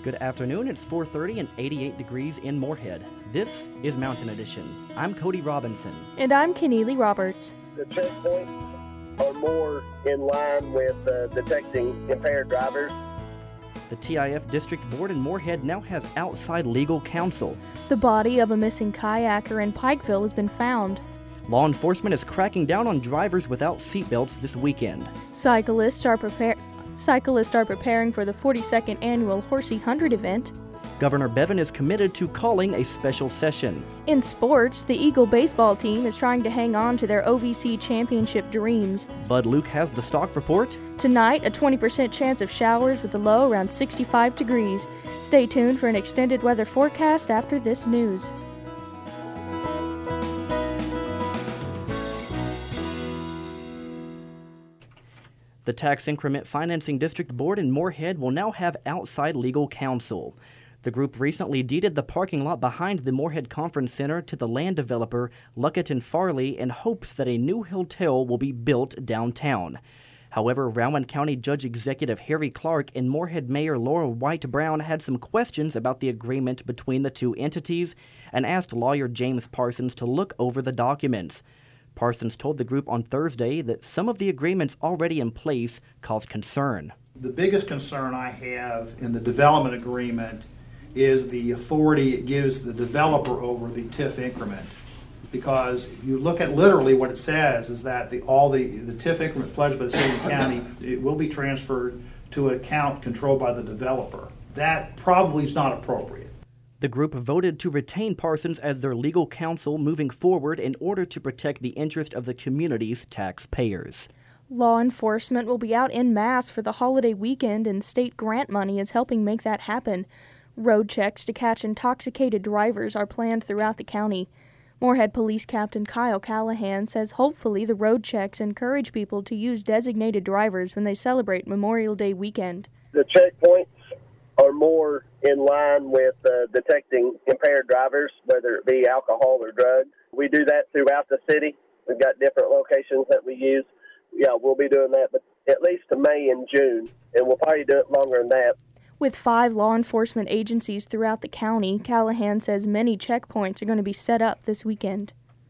Good afternoon. It's 4:30 and 88 degrees in Moorhead. This is Mountain Edition. I'm Cody Robinson. And I'm Keneally Roberts. The checkpoints are more in line with detecting impaired drivers. The TIF District Board in Moorhead now has outside legal counsel. The body of a missing kayaker in Pikeville has been found. Law enforcement is cracking down on drivers without seatbelts this weekend. Cyclists are preparing for the 42nd annual Horsey 100 event. Governor Bevin is committed to calling a special session. In sports, the Eagle baseball team is trying to hang on to their OVC championship dreams. Bud Luke has the stock report. Tonight, a 20% chance of showers with a low around 65 degrees. Stay tuned for an extended weather forecast after this news. The Tax Increment Financing District Board in Moorhead will now have outside legal counsel. The group recently deeded the parking lot behind the Moorhead Conference Center to the land developer Luckett & Farley in hopes that a new hotel will be built downtown. However, Rowan County Judge Executive Harry Clark and Moorhead Mayor Laura White Brown had some questions about the agreement between the two entities and asked lawyer James Parsons to look over the documents. Parsons told the group on Thursday that some of the agreements already in place cause concern. The biggest concern I have in the development agreement is the authority it gives the developer over the TIF increment. Because if you look at literally what it says is that the TIF increment pledged by the city and county, it will be transferred to an account controlled by the developer. That probably is not appropriate. The group voted to retain Parsons as their legal counsel moving forward in order to protect the interest of the community's taxpayers. Law enforcement will be out en masse for the holiday weekend, and state grant money is helping make that happen. Road checks to catch intoxicated drivers are planned throughout the county. Moorhead Police Captain Kyle Callahan says hopefully the road checks encourage people to use designated drivers when they celebrate Memorial Day weekend. The checkpoints are more in line with detecting impaired drivers, whether it be alcohol or drugs. We do that throughout the city. We've got different locations that we use. Yeah, we'll be doing that, but at least to May and June, and we'll probably do it longer than that. With 5 law enforcement agencies throughout the county, Callahan says many checkpoints are going to be set up this weekend.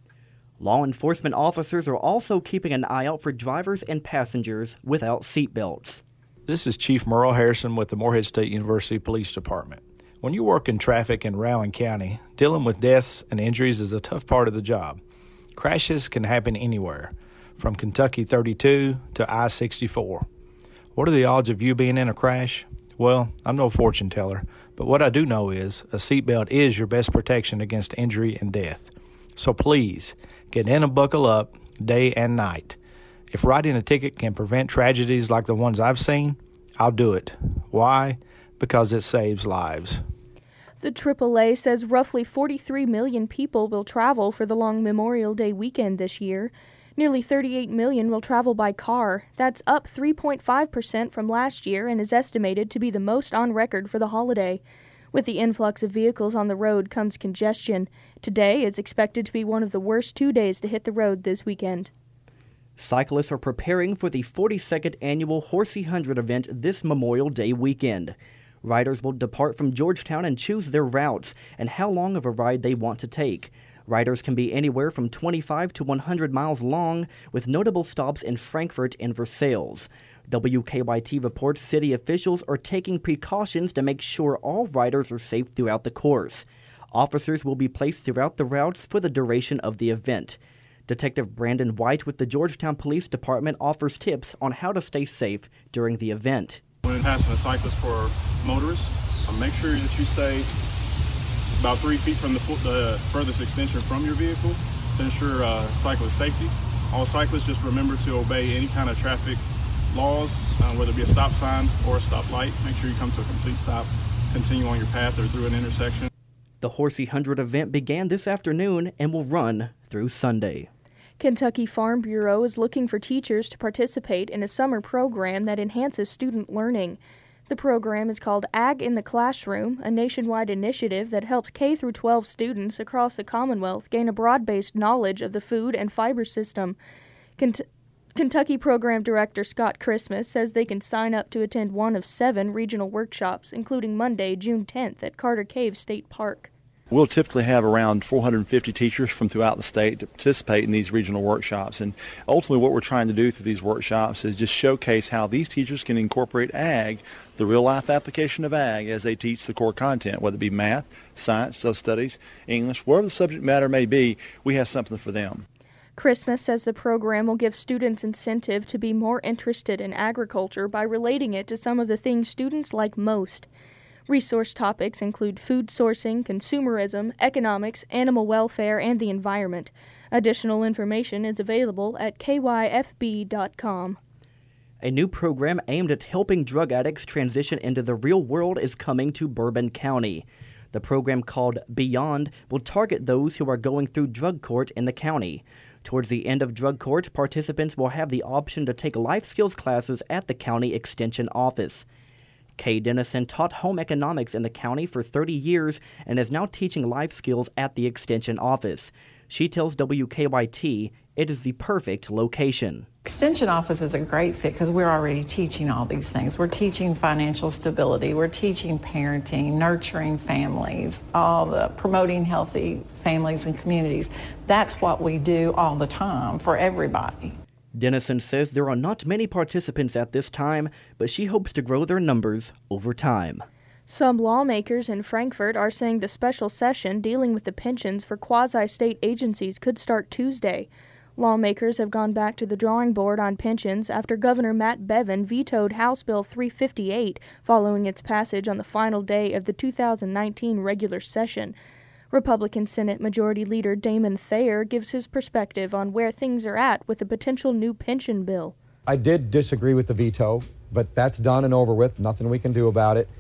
Law enforcement officers are also keeping an eye out for drivers and passengers without seatbelts. This is Chief Merle Harrison with the Moorhead State University Police Department. When you work in traffic in Rowan County, dealing with deaths and injuries is a tough part of the job. Crashes can happen anywhere, from Kentucky 32 to I-64. What are the odds of you being in a crash? Well, I'm no fortune teller, but what I do know is a seatbelt is your best protection against injury and death. So please, get in and buckle up day and night. If writing a ticket can prevent tragedies like the ones I've seen, I'll do it. Why? Because it saves lives. The AAA says roughly 43 million people will travel for the long Memorial Day weekend this year. Nearly 38 million will travel by car. That's up 3.5% from last year and is estimated to be the most on record for the holiday. With the influx of vehicles on the road comes congestion. Today is expected to be one of the worst 2 days to hit the road this weekend. Cyclists are preparing for the 42nd annual Horsey 100 event this Memorial Day weekend. Riders will depart from Georgetown and choose their routes and how long of a ride they want to take. Riders can be anywhere from 25 to 100 miles long, with notable stops in Frankfort and Versailles. WKYT reports city officials are taking precautions to make sure all riders are safe throughout the course. Officers will be placed throughout the routes for the duration of the event. Detective Brandon White with the Georgetown Police Department offers tips on how to stay safe during the event. When passing a cyclist for motorists, make sure that you stay about 3 feet from the furthest extension from your vehicle to ensure cyclist safety. All cyclists just remember to obey any kind of traffic laws, whether it be a stop sign or a stop light. Make sure you come to a complete stop, continue on your path or through an intersection. The Horsey 100 event began this afternoon and will run through Sunday. Kentucky Farm Bureau is looking for teachers to participate in a summer program that enhances student learning. The program is called Ag in the Classroom, a nationwide initiative that helps K-12 students across the Commonwealth gain a broad-based knowledge of the food and fiber system. Kentucky Program Director Scott Christmas says they can sign up to attend one of 7 regional workshops, including Monday, June 10th at Carter Cave State Park. We'll typically have around 450 teachers from throughout the state to participate in these regional workshops. And ultimately what we're trying to do through these workshops is just showcase how these teachers can incorporate ag, the real-life application of ag, as they teach the core content, whether it be math, science, social studies, English, whatever the subject matter may be, we have something for them. Christmas says the program will give students incentive to be more interested in agriculture by relating it to some of the things students like most. Resource topics include food sourcing, consumerism, economics, animal welfare, and the environment. Additional information is available at kyfb.com. A new program aimed at helping drug addicts transition into the real world is coming to Bourbon County. The program, called Beyond, will target those who are going through drug court in the county. Towards the end of drug court, participants will have the option to take life skills classes at the county extension office. Kay Dennison taught home economics in the county for 30 years and is now teaching life skills at the extension office. She tells WKYT it is the perfect location. Extension office is a great fit because we're already teaching all these things. We're teaching financial stability, we're teaching parenting, nurturing families, all the promoting healthy families and communities. That's what we do all the time for everybody. Dennison says there are not many participants at this time, but she hopes to grow their numbers over time. Some lawmakers in Frankfort are saying the special session dealing with the pensions for quasi-state agencies could start Tuesday. Lawmakers have gone back to the drawing board on pensions after Governor Matt Bevin vetoed House Bill 358 following its passage on the final day of the 2019 regular session. Republican Senate Majority Leader Damon Thayer gives his perspective on where things are at with a potential new pension bill. I did disagree with the veto, but that's done and over with. Nothing we can do about it.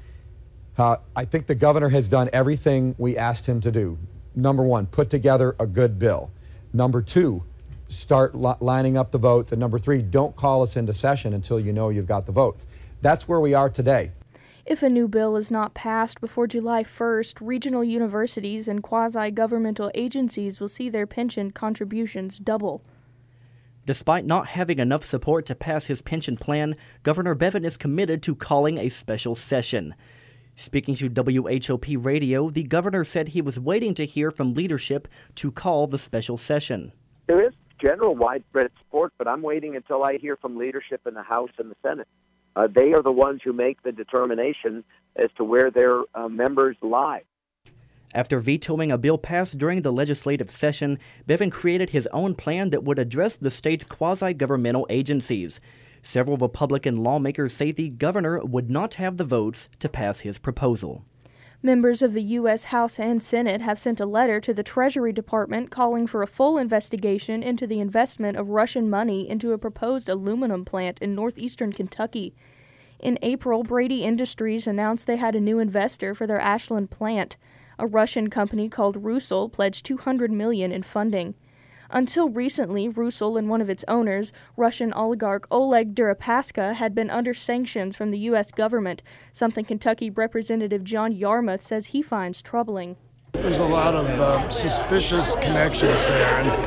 I think the governor has done everything we asked him to do. Number one, put together a good bill. Number two, start lining up the votes. And number three, don't call us into session until you know you've got the votes. That's where we are today. If a new bill is not passed before July 1st, regional universities and quasi-governmental agencies will see their pension contributions double. Despite not having enough support to pass his pension plan, Governor Bevin is committed to calling a special session. Speaking to WHOP Radio, the governor said he was waiting to hear from leadership to call the special session. There is general widespread support, but I'm waiting until I hear from leadership in the House and the Senate. They are the ones who make the determination as to where their members lie. After vetoing a bill passed during the legislative session, Bevin created his own plan that would address the state's quasi-governmental agencies. Several Republican lawmakers say the governor would not have the votes to pass his proposal. Members of the U.S. House and Senate have sent a letter to the Treasury Department calling for a full investigation into the investment of Russian money into a proposed aluminum plant in northeastern Kentucky. In April, Brady Industries announced they had a new investor for their Ashland plant. A Russian company called Rusal pledged $200 million in funding. Until recently, Rusal and one of its owners, Russian oligarch Oleg Deripaska, had been under sanctions from the U.S. government, something Kentucky Representative John Yarmouth says he finds troubling. There's a lot of suspicious connections there, and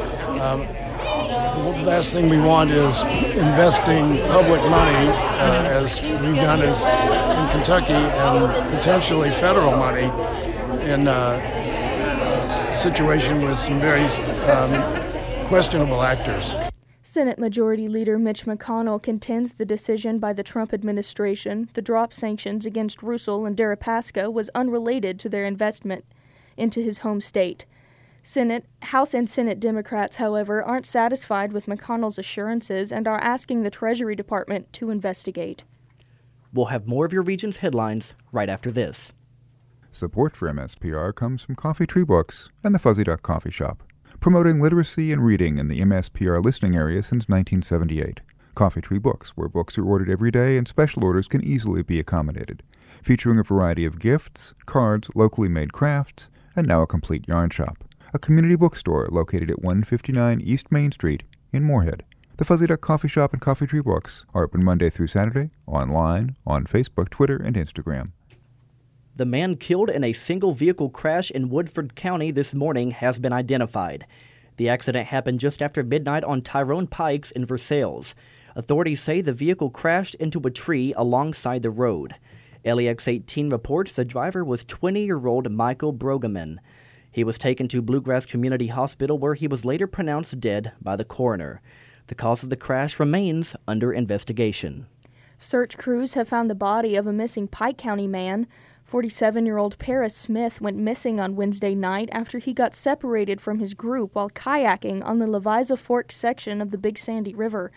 the last thing we want is investing public money, as we've done in Kentucky, and potentially federal money in a situation with some very questionable actors. Senate Majority Leader Mitch McConnell contends the decision by the Trump administration to drop sanctions against Rusal and Deripaska was unrelated to their investment into his home state. House and Senate Democrats, however, aren't satisfied with McConnell's assurances and are asking the Treasury Department to investigate. We'll have more of your region's headlines right after this. Support for MSPR comes from Coffee Tree Books and the Fuzzy Duck Coffee Shop, promoting literacy and reading in the MSPR listening area since 1978. Coffee Tree Books, where books are ordered every day and special orders can easily be accommodated, featuring a variety of gifts, cards, locally made crafts, and now a complete yarn shop. A community bookstore located at 159 East Main Street in Moorhead. The Fuzzy Duck Coffee Shop and Coffee Tree Books are open Monday through Saturday, online, on Facebook, Twitter, and Instagram. The man killed in a single-vehicle crash in Woodford County this morning has been identified. The accident happened just after midnight on Tyrone Pikes in Versailles. Authorities say the vehicle crashed into a tree alongside the road. LEX 18 reports the driver was 20-year-old Michael Brogaman. He was taken to Bluegrass Community Hospital where he was later pronounced dead by the coroner. The cause of the crash remains under investigation. Search crews have found the body of a missing Pike County man. 47-year-old Paris Smith went missing on Wednesday night after he got separated from his group while kayaking on the Leviza Fork section of the Big Sandy River.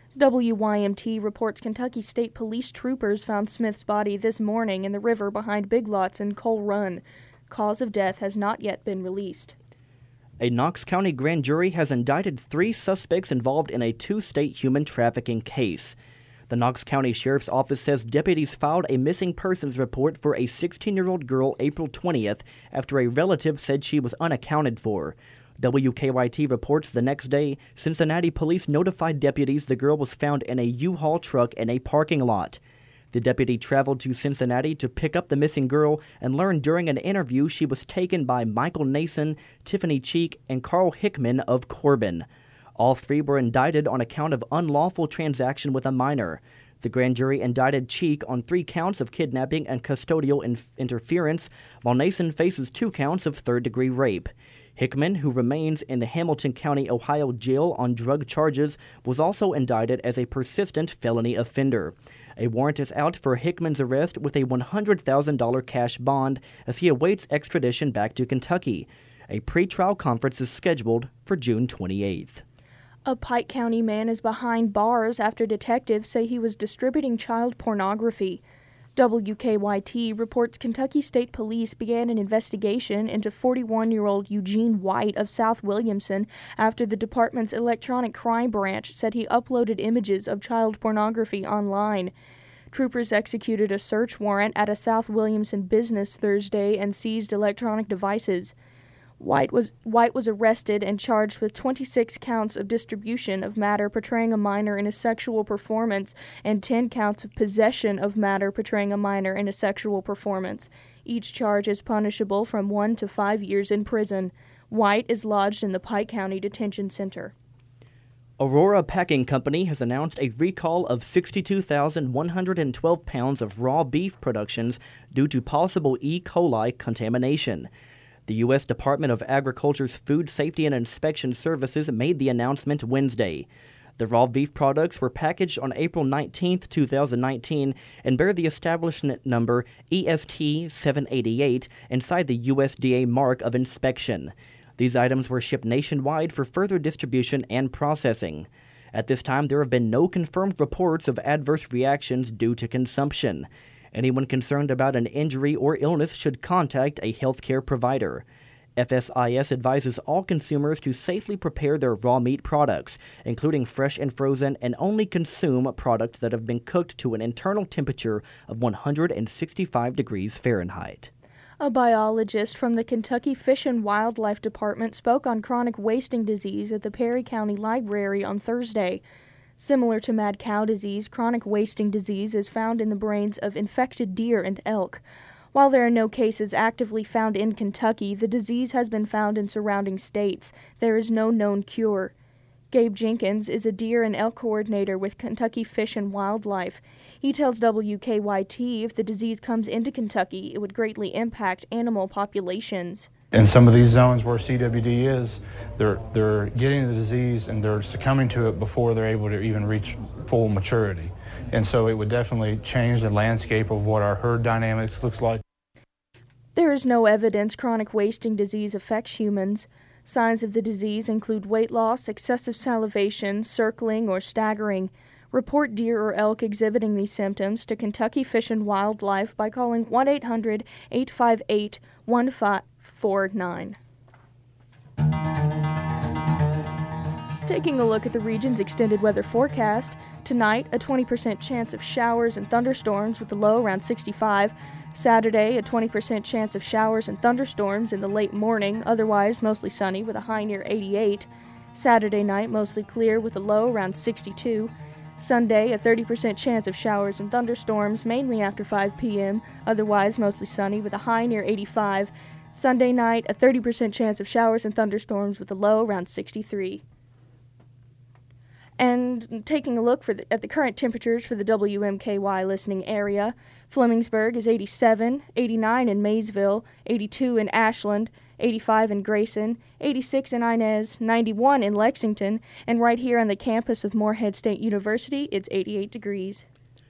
WYMT reports Kentucky State Police troopers found Smith's body this morning in the river behind Big Lots in Coal Run. Cause of death has not yet been released. A Knox County grand jury has indicted 3 suspects involved in a 2-state human trafficking case. The Knox County Sheriff's Office says deputies filed a missing persons report for a 16-year-old girl April 20th after a relative said she was unaccounted for. WKYT reports the next day, Cincinnati police notified deputies the girl was found in a U-Haul truck in a parking lot. The deputy traveled to Cincinnati to pick up the missing girl and learned during an interview she was taken by Michael Nason, Tiffany Cheek, and Carl Hickman of Corbin. All 3 were indicted on account of unlawful transaction with a minor. The grand jury indicted Cheek on 3 counts of kidnapping and custodial interference, while Nason faces 2 counts of third-degree rape. Hickman, who remains in the Hamilton County, Ohio jail on drug charges, was also indicted as a persistent felony offender. A warrant is out for Hickman's arrest with a $100,000 cash bond as he awaits extradition back to Kentucky. A pretrial conference is scheduled for June 28th. A Pike County man is behind bars after detectives say he was distributing child pornography. WKYT reports Kentucky State Police began an investigation into 41-year-old Eugene White of South Williamson after the department's electronic crime branch said he uploaded images of child pornography online. Troopers executed a search warrant at a South Williamson business Thursday and seized electronic devices. White was arrested and charged with 26 counts of distribution of matter portraying a minor in a sexual performance and 10 counts of possession of matter portraying a minor in a sexual performance. Each charge is punishable from 1 to 5 years in prison. White is lodged in the Pike County Detention Center. Aurora Packing Company has announced a recall of 62,112 pounds of raw beef productions due to possible E. coli contamination. The U.S. Department of Agriculture's Food Safety and Inspection Services made the announcement Wednesday. The raw beef products were packaged on April 19, 2019, and bear the establishment number EST 788 inside the USDA mark of inspection. These items were shipped nationwide for further distribution and processing. At this time, there have been no confirmed reports of adverse reactions due to consumption. Anyone concerned about an injury or illness should contact a healthcare provider. FSIS advises all consumers to safely prepare their raw meat products, including fresh and frozen, and only consume products that have been cooked to an internal temperature of 165 degrees Fahrenheit. A biologist from the Kentucky Fish and Wildlife Department spoke on chronic wasting disease at the Perry County Library on Thursday. Similar to mad cow disease, chronic wasting disease is found in the brains of infected deer and elk. While there are no cases actively found in Kentucky, the disease has been found in surrounding states. There is no known cure. Gabe Jenkins is a deer and elk coordinator with Kentucky Fish and Wildlife. He tells WKYT if the disease comes into Kentucky, it would greatly impact animal populations. In some of these zones where CWD is, they're getting the disease and they're succumbing to it before they're able to even reach full maturity. And so it would definitely change the landscape of what our herd dynamics looks like. There is no evidence chronic wasting disease affects humans. Signs of the disease include weight loss, excessive salivation, circling, or staggering. Report deer or elk exhibiting these symptoms to Kentucky Fish and Wildlife by calling 1-800-858-1549. Taking a look at the region's extended weather forecast, tonight a 20% chance of showers and thunderstorms with a low around 65. Saturday, a 20% chance of showers and thunderstorms in the late morning, otherwise mostly sunny with a high near 88. Saturday night, mostly clear with a low around 62. Sunday, a 30% chance of showers and thunderstorms, mainly after 5 p.m., otherwise mostly sunny with a high near 85. Sunday night, a 30% chance of showers and thunderstorms with a low around 63. And taking a look at the current temperatures for the WMKY listening area, Flemingsburg is 87, 89 in Maysville, 82 in Ashland, 85 in Grayson, 86 in Inez, 91 in Lexington, and right here on the campus of Morehead State University, it's 88 degrees.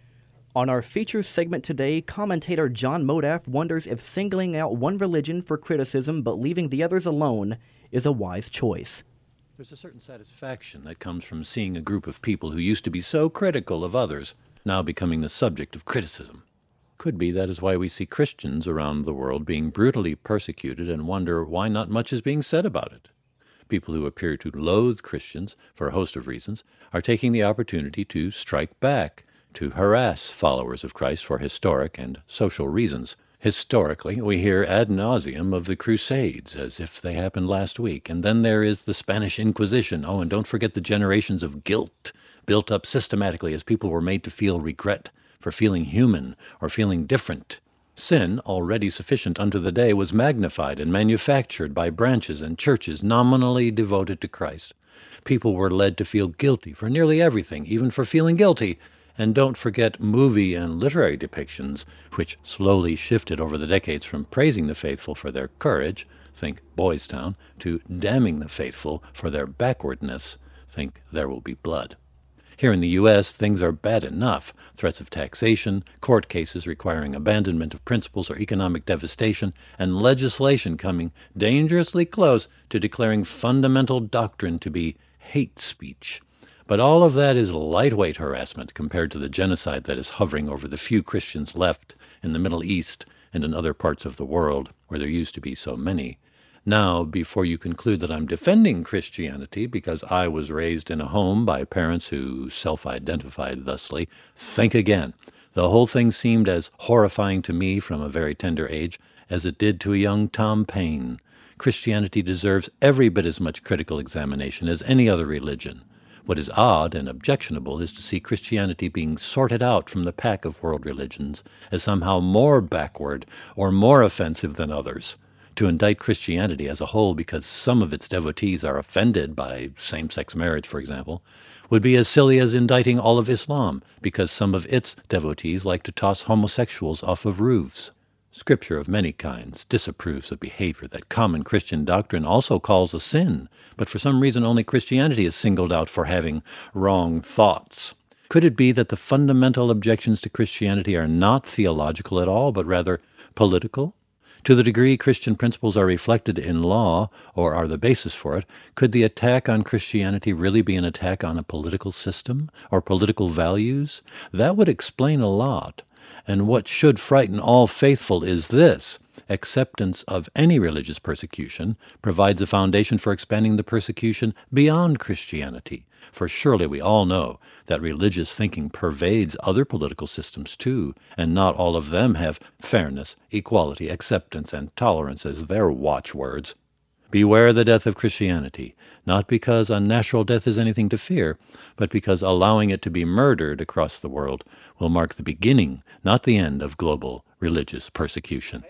On our feature segment today, commentator John Modaff wonders if singling out one religion for criticism but leaving the others alone is a wise choice. There's a certain satisfaction that comes from seeing a group of people who used to be so critical of others now becoming the subject of criticism. Could be that is why we see Christians around the world being brutally persecuted and wonder why not much is being said about it. People who appear to loathe Christians for a host of reasons are taking the opportunity to strike back, to harass followers of Christ for historic and social reasons. Historically, we hear ad nauseum of the Crusades as if they happened last week, and then there is the Spanish Inquisition. Oh, and don't forget the generations of guilt built up systematically as people were made to feel regret for feeling human or feeling different. Sin, already sufficient unto the day, was magnified and manufactured by branches and churches nominally devoted to Christ. People were led to feel guilty for nearly everything, even for feeling guilty. And don't forget movie and literary depictions, which slowly shifted over the decades from praising the faithful for their courage, think Boys Town, to damning the faithful for their backwardness, think There Will Be Blood. Here in the U.S., things are bad enough. Threats of taxation, court cases requiring abandonment of principles or economic devastation, and legislation coming dangerously close to declaring fundamental doctrine to be hate speech. But all of that is lightweight harassment compared to the genocide that is hovering over the few Christians left in the Middle East and in other parts of the world where there used to be so many. Now, before you conclude that I'm defending Christianity because I was raised in a home by parents who self-identified thusly, think again. The whole thing seemed as horrifying to me from a very tender age as it did to a young Tom Paine. Christianity deserves every bit as much critical examination as any other religion. What is odd and objectionable is to see Christianity being sorted out from the pack of world religions as somehow more backward or more offensive than others. To indict Christianity as a whole because some of its devotees are offended by same-sex marriage, for example, would be as silly as indicting all of Islam because some of its devotees like to toss homosexuals off of roofs. Scripture of many kinds disapproves of behavior that common Christian doctrine also calls a sin, but for some reason only Christianity is singled out for having wrong thoughts. Could it be that the fundamental objections to Christianity are not theological at all, but rather political? To the degree Christian principles are reflected in law, or are the basis for it, could the attack on Christianity really be an attack on a political system, or political values? That would explain a lot. And what should frighten all faithful is this: acceptance of any religious persecution provides a foundation for expanding the persecution beyond Christianity. For surely we all know that religious thinking pervades other political systems too, and not all of them have fairness, equality, acceptance, and tolerance as their watchwords. Beware the death of Christianity, not because unnatural death is anything to fear, but because allowing it to be murdered across the world will mark the beginning, not the end, of global religious persecution.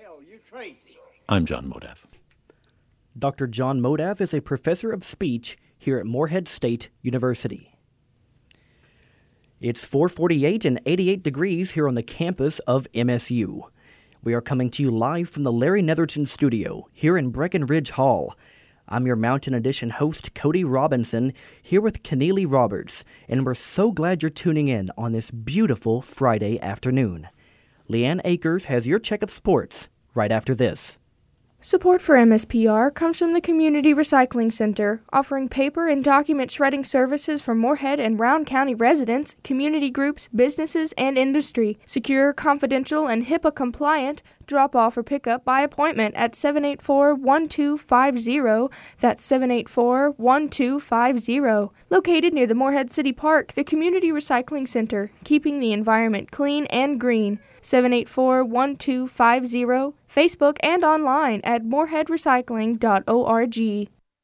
I'm John Modaff. Dr. John Modaff is a professor of speech here at Morehead State University. It's 4:48 and 88 degrees here on the campus of MSU. We are coming to you live from the Larry Netherton studio here in Breckenridge Hall. I'm your Mountain Edition host, Cody Robinson, here with Keneally Roberts, and we're so glad you're tuning in on this beautiful Friday afternoon. Leanne Akers has your check of sports right after this. Support for MSPR comes from the Community Recycling Center, offering paper and document shredding services for Morehead and Round County residents, community groups, businesses, and industry. Secure, confidential, and HIPAA-compliant. Drop off or pick up by appointment at 784-1250. That's 784-1250. Located near the Morehead City Park, the Community Recycling Center, keeping the environment clean and green. 784-1250. Facebook and online at moreheadrecycling.org.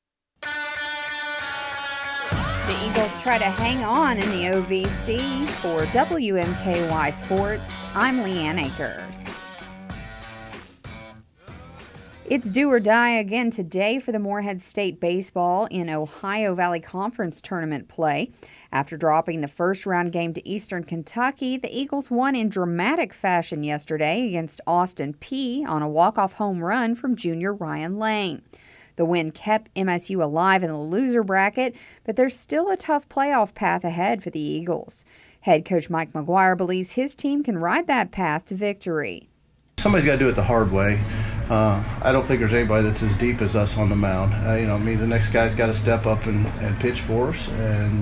The Eagles try to hang on in the OVC. For WMKY Sports, I'm Leanne Akers. It's do or die again today for the Morehead State baseball in Ohio Valley Conference tournament play. After dropping the first-round game to Eastern Kentucky, the Eagles won in dramatic fashion yesterday against Austin Peay on a walk-off home run from junior Ryan Lane. The win kept MSU alive in the loser bracket, but there's still a tough playoff path ahead for the Eagles. Head coach Mike McGuire believes his team can ride that path to victory. Somebody's got to do it the hard way. I don't think there's anybody that's as deep as us on the mound. It means the next guy's got to step up and pitch for us and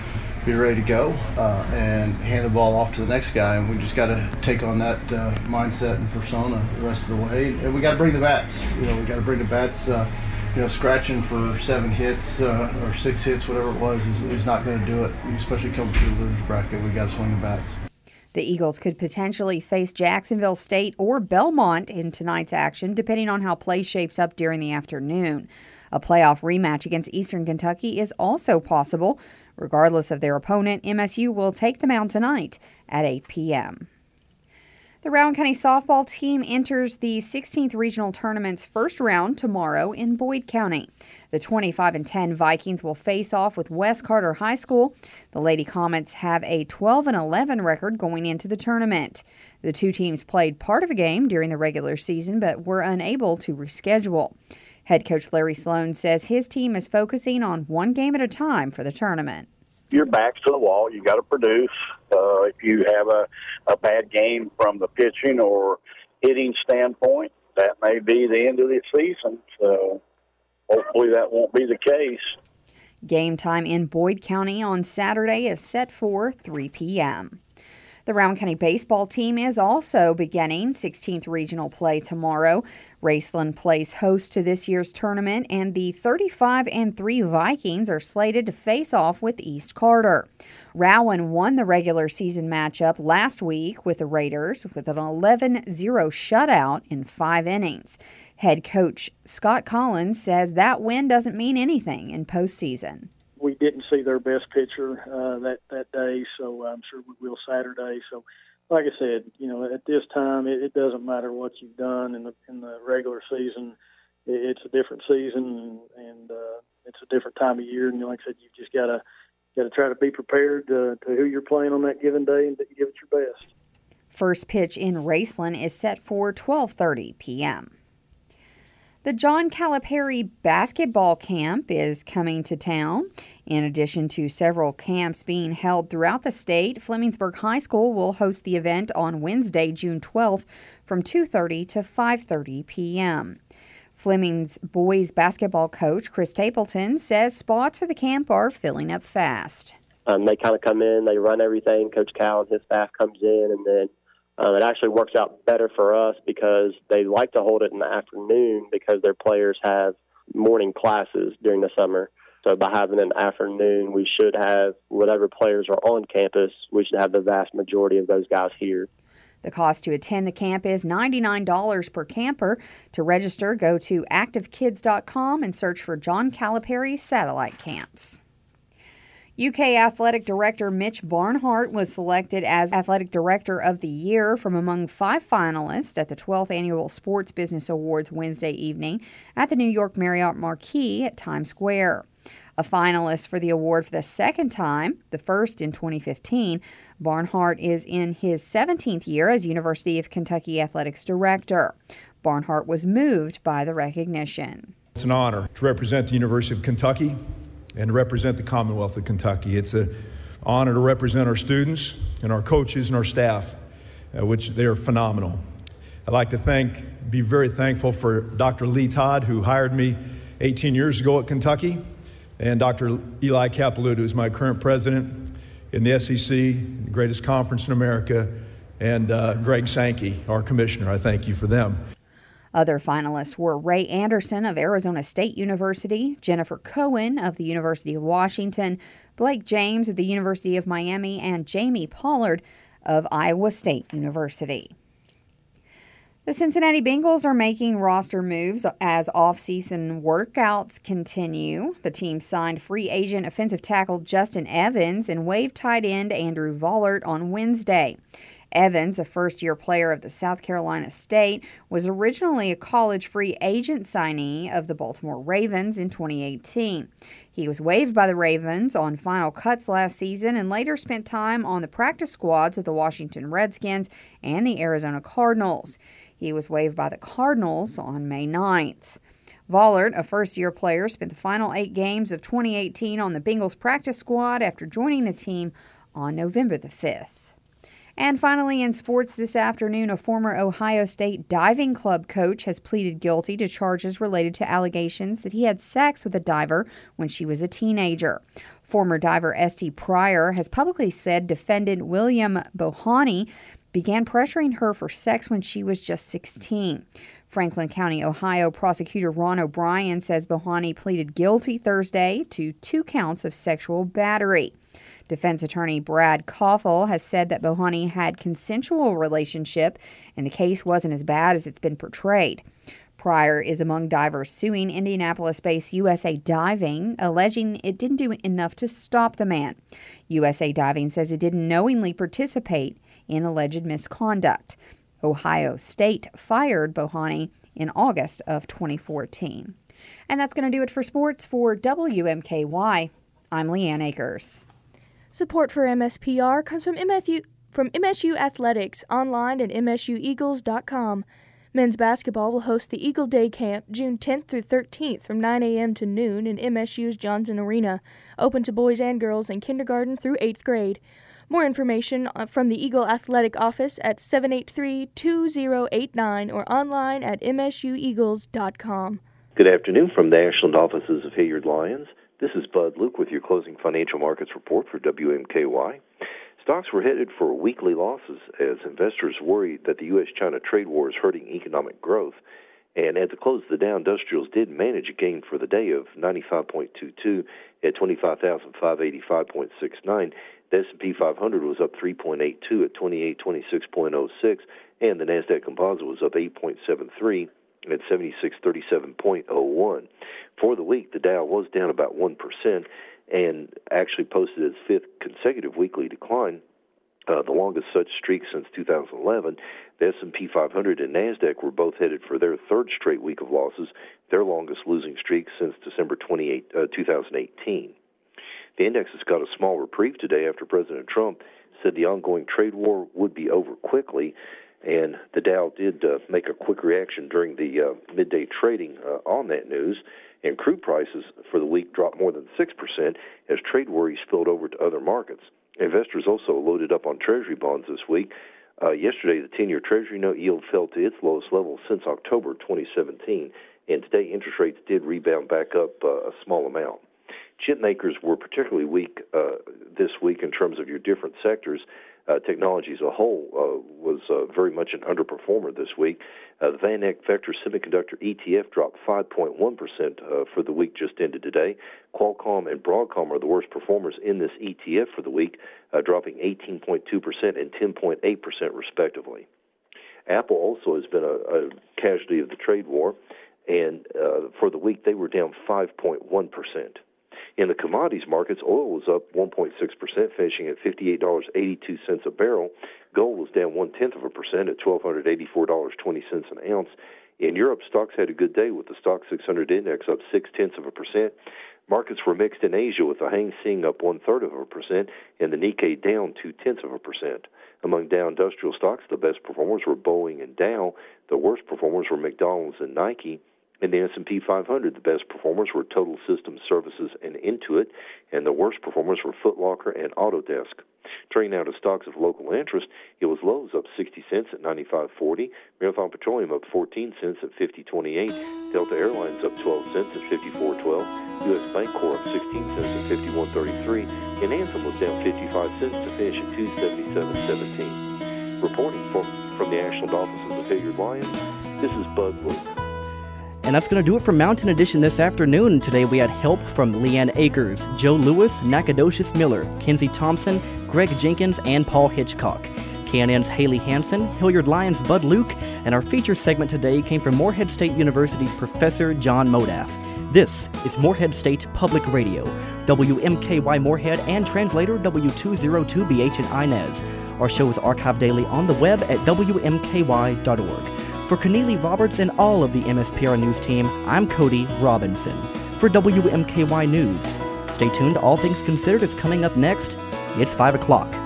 be ready to go and hand the ball off to the next guy. And we just got to take on that mindset and persona the rest of the way. And we got to bring the bats. We got to bring the bats. Scratching for 7 hits or 6 hits, whatever it was, is not going to do it. Especially coming through the losers bracket, we got to swing the bats. The Eagles could potentially face Jacksonville State or Belmont in tonight's action, depending on how play shapes up during the afternoon. A playoff rematch against Eastern Kentucky is also possible. Regardless of their opponent, MSU will take the mound tonight at 8 p.m. The Rowan County softball team enters the 16th regional tournament's first round tomorrow in Boyd County. The 25-10 Vikings will face off with West Carter High School. The Lady Comets have a 12-11 record going into the tournament. The two teams played part of a game during the regular season but were unable to reschedule. Head coach Larry Sloan says his team is focusing on one game at a time for the tournament. Your back's to the wall. You got to produce. If you have a bad game from the pitching or hitting standpoint, that may be the end of the season. So hopefully that won't be the case. Game time in Boyd County on Saturday is set for 3 p.m. The Rowan County baseball team is also beginning 16th regional play tomorrow. Raceland plays host to this year's tournament, and the 35-3 Vikings are slated to face off with East Carter. Rowan won the regular season matchup last week with the Raiders with an 11-0 shutout in 5 innings. Head coach Scott Collins says that win doesn't mean anything in postseason. We didn't see their best pitcher that day, so I'm sure we will Saturday. So, like I said, at this time, it doesn't matter what you've done in the regular season. It's a different season, and it's a different time of year. And like I said, you've just got to try to be prepared to who you're playing on that given day and give it your best. First pitch in Raceland is set for 12:30 p.m. The John Calipari basketball camp is coming to town. In addition to several camps being held throughout the state, Flemingsburg High School will host the event on Wednesday, June 12th from 2:30 to 5:30 p.m. Fleming's boys basketball coach, Chris Stapleton, says spots for the camp are filling up fast. They kind of come in, they run everything. Coach Cal and his staff comes in, and then it actually works out better for us because they like to hold it in the afternoon because their players have morning classes during the summer. So by having an afternoon, we should have whatever players are on campus, we should have the vast majority of those guys here. The cost to attend the camp is $99 per camper. To register, go to activekids.com and search for John Calipari satellite camps. UK Athletic Director Mitch Barnhart was selected as Athletic Director of the Year from among 5 finalists at the 12th Annual Sports Business Awards Wednesday evening at the New York Marriott Marquis at Times Square. A finalist for the award for the second time, the first in 2015, Barnhart is in his 17th year as University of Kentucky Athletics Director. Barnhart was moved by the recognition. It's an honor to represent the University of Kentucky and to represent the Commonwealth of Kentucky. It's an honor to represent our students and our coaches and our staff, which they are phenomenal. I'd like to be very thankful for Dr. Lee Todd, who hired me 18 years ago at Kentucky, and Dr. Eli Capilouto, who's my current president in the SEC, the greatest conference in America, and Greg Sankey, our commissioner. I thank you for them. Other finalists were Ray Anderson of Arizona State University, Jennifer Cohen of the University of Washington, Blake James of the University of Miami, and Jamie Pollard of Iowa State University. The Cincinnati Bengals are making roster moves as off-season workouts continue. The team signed free agent offensive tackle Justin Evans and waived tight end Andrew Vollert on Wednesday. Evans, a first-year player of the South Carolina State, was originally a college free agent signee of the Baltimore Ravens in 2018. He was waived by the Ravens on final cuts last season and later spent time on the practice squads of the Washington Redskins and the Arizona Cardinals. He was waived by the Cardinals on May 9th. Vollert, a first-year player, spent the final 8 games of 2018 on the Bengals practice squad after joining the team on November the 5th. And finally, in sports this afternoon, a former Ohio State diving club coach has pleaded guilty to charges related to allegations that he had sex with a diver when she was a teenager. Former diver St. Pryor has publicly said defendant William Bohanni began pressuring her for sex when she was just 16. Franklin County, Ohio prosecutor Ron O'Brien says Bohanni pleaded guilty Thursday to 2 counts of sexual battery. Defense attorney Brad Koffel has said that Bohanni had consensual relationship and the case wasn't as bad as it's been portrayed. Pryor is among divers suing Indianapolis-based USA Diving, alleging it didn't do enough to stop the man. USA Diving says it didn't knowingly participate in alleged misconduct. Ohio State fired Bohanni in August of 2014. And that's going to do it for sports for WMKY. I'm Leanne Akers. Support for MSPR comes from MSU Athletics, online at msueagles.com. Men's basketball will host the Eagle Day Camp June 10th through 13th from 9 a.m. to noon in MSU's Johnson Arena, open to boys and girls in kindergarten through 8th grade. More information from the Eagle Athletic Office at 783-2089 or online at msueagles.com. Good afternoon from the Ashland offices of Hilliard Lyons. This is Bud Luke with your closing financial markets report for WMKY. Stocks were headed for weekly losses as investors worried that the U.S.-China trade war is hurting economic growth. And at the close of the Dow Industrials did manage a gain for the day of 95.22 at 25,585.69. The S&P 500 was up 3.82 at 2826.06, and the NASDAQ Composite was up 8.73 at 7637.01. For the week, the Dow was down about 1% and actually posted its 5th consecutive weekly decline, the longest such streak since 2011. The S&P 500 and NASDAQ were both headed for their 3rd straight week of losses, their longest losing streak since December 2018. The index has got a small reprieve today after President Trump said the ongoing trade war would be over quickly, and the Dow did make a quick reaction during the midday trading on that news, and crude prices for the week dropped more than 6% as trade worries spilled over to other markets. Investors also loaded up on Treasury bonds this week. Yesterday, the 10-year Treasury note yield fell to its lowest level since October 2017, and today interest rates did rebound back up a small amount. Chip makers were particularly weak this week in terms of your different sectors. Technology as a whole was very much an underperformer this week. The VanEck Vector Semiconductor ETF dropped 5.1% for the week just ended today. Qualcomm and Broadcom are the worst performers in this ETF for the week, dropping 18.2% and 10.8% respectively. Apple also has been a casualty of the trade war, and for the week they were down 5.1%. In the commodities markets, oil was up 1.6%, finishing at $58.82 a barrel. Gold was down 0.1% at $1,284.20 an ounce. In Europe, stocks had a good day with the Stock 600 index up 0.6%. Markets were mixed in Asia with the Hang Seng up 0.33% and the Nikkei down 0.2%. Among Dow Industrial stocks, the best performers were Boeing and Dow. The worst performers were McDonald's and Nike. In the S&P 500, the best performers were Total Systems Services and Intuit, and the worst performers were Foot Locker and Autodesk. Turning now to stocks of local interest, it was Lowe's up 60 cents at $95.40, Marathon Petroleum up 14 cents at $50.28, Delta Airlines up 12 cents at $54.12, U.S. Bancorp up 16 cents at $51.33, and Anthem was down 55 cents to finish at $277.17. Reporting from the Ashland offices of Hilliard Lyons, this is Bud Luke. And that's going to do it for Mountain Edition this afternoon. Today we had help from Leanne Akers, Joe Lewis, Nacogdoches Miller, Kenzie Thompson, Greg Jenkins, and Paul Hitchcock. KNN's Haley Hansen, Hilliard Lyons' Bud Luke, and our feature segment today came from Morehead State University's Professor John Modaff. This is Morehead State Public Radio, WMKY Morehead, and translator W202BH in Inez. Our show is archived daily on the web at WMKY.org. For Keneally Roberts and all of the MSPR News team, I'm Cody Robinson. For WMKY News, stay tuned. All Things Considered is coming up next. It's 5 o'clock.